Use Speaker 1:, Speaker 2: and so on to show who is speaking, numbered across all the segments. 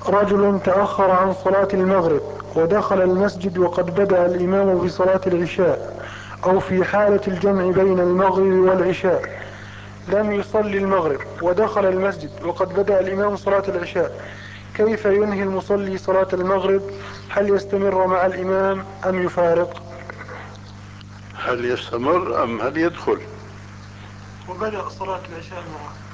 Speaker 1: رجل تأخر عن صلاة المغرب ودخل المسجد وقد بدأ الإمام بصلاة العشاء، أو في حالة الجمع بين المغرب والعشاء لم يصلي المغرب ودخل المسجد وقد بدأ الإمام صلاة العشاء، كيف ينهي المصلي صلاة المغرب؟ هل يستمر مع الإمام أم يفارق؟
Speaker 2: هل يستمر أم هل يدخل؟
Speaker 1: وبدأ صلاة العشاء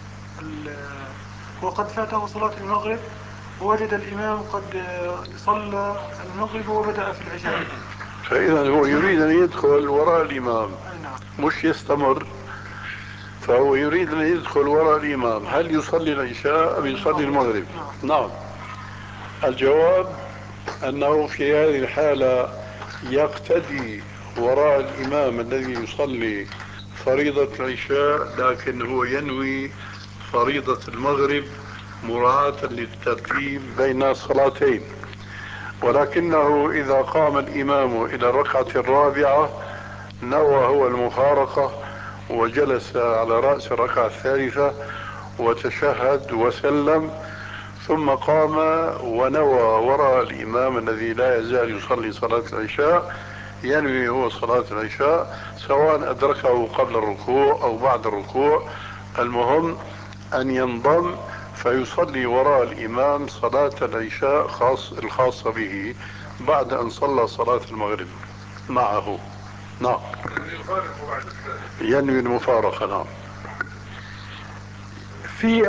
Speaker 1: وقد فاته صلاة المغرب، ووجد الإمام قد صلى المغرب وبدأ في العشاء.
Speaker 2: فإذا هو يريد أن يدخل وراء الإمام،
Speaker 1: نعم.
Speaker 2: مش يستمر. فهو يريد أن يدخل وراء الإمام، هل يصلي العشاء أم يصلي المغرب؟ نعم. الجواب أنه في هذه الحالة يقتدي وراء الإمام الذي يصلي فريضة العشاء، لكن هو ينوي فريضة المغرب مراعاة للترتيب بين الصلاتين. ولكنه إذا قام الإمام إلى الركعة الرابعة نوى هو المفارقة وجلس على رأس الركعة الثالثة وتشهد وسلم، ثم قام ونوى وراء الإمام الذي لا يزال يصلي صلاة العشاء، ينوي هو صلاة العشاء سواء أدركه قبل الركوع أو بعد الركوع، المهم أن ينضم فيصلي وراء الإمام صلاة العشاء الخاصة به بعد أن صلى صلاة المغرب معه. نعم. ينوي المفارقة. نعم.
Speaker 1: في